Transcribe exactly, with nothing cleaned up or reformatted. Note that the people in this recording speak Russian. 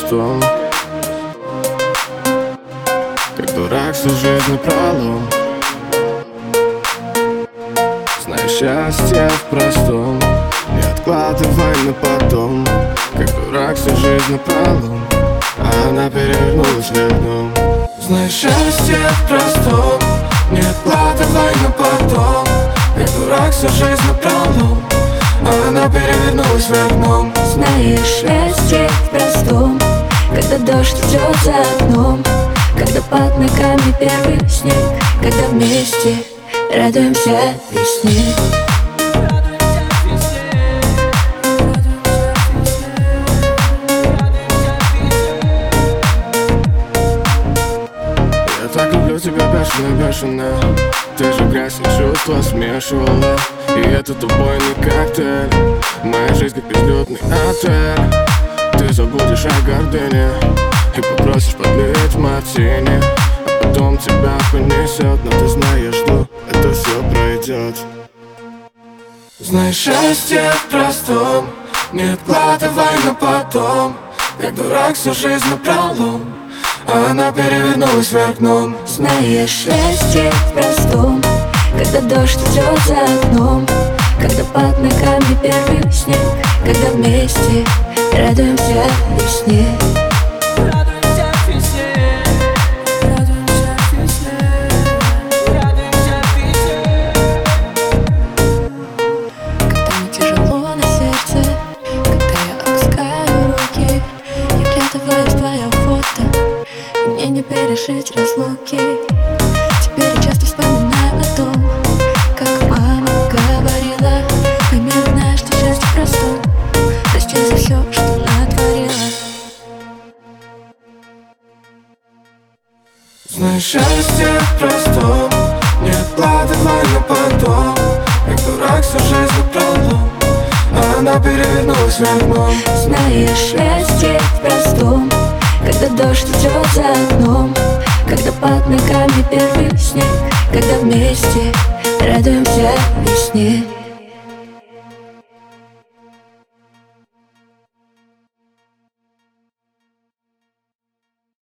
простом, как дурак всю жизнь напролом. Знаешь, счастье в простом, не откладывай на потом, как дурак всю жизнь напролом, а она перевернулась вверх дном. Знаешь, счастье в простом, не откладывай на потом, как дурак всю жизнь напролом, а она перевернулась вверх дном. Знаешь, счастье в простом, когда дождь идет за окном, когда под ногами первый снег, когда вместе радуемся весне. Я так люблю тебя бешено-бешено, ты же грязь и чувства смешивала, и этот убойный коктейль, моя жизнь как безлюдный отель. Ты забудешь о гордыне и попросишь подлить мартини, а потом тебя понесет, но ты знаешь, что это все пройдет. Знаешь, счастье в простом, не откладывай на потом, как дурак всю жизнь напролом, а она перевернулась вверх дном. Знаешь, счастье в простом, когда дождь идет за окном, когда под ногами первый снег, когда вместе радуемся весне. Когда мне тяжело на сердце, когда я опускаю руки, я вглядываюсь в твое фото, и мне не пережить разлуки. Теперь я часто вспоминаю о том, как мама говорила: пойми, знаешь, что счастье простом, прости за все, что натворила. Знаешь, счастье в простом, не откладывай на потом, как дурак всю жизнь напролом, а она перевернулась вверх дном. Знаешь, счастье в простом, когда дождь идет за окном, когда под ногами первый снег, когда вместе радуемся весне.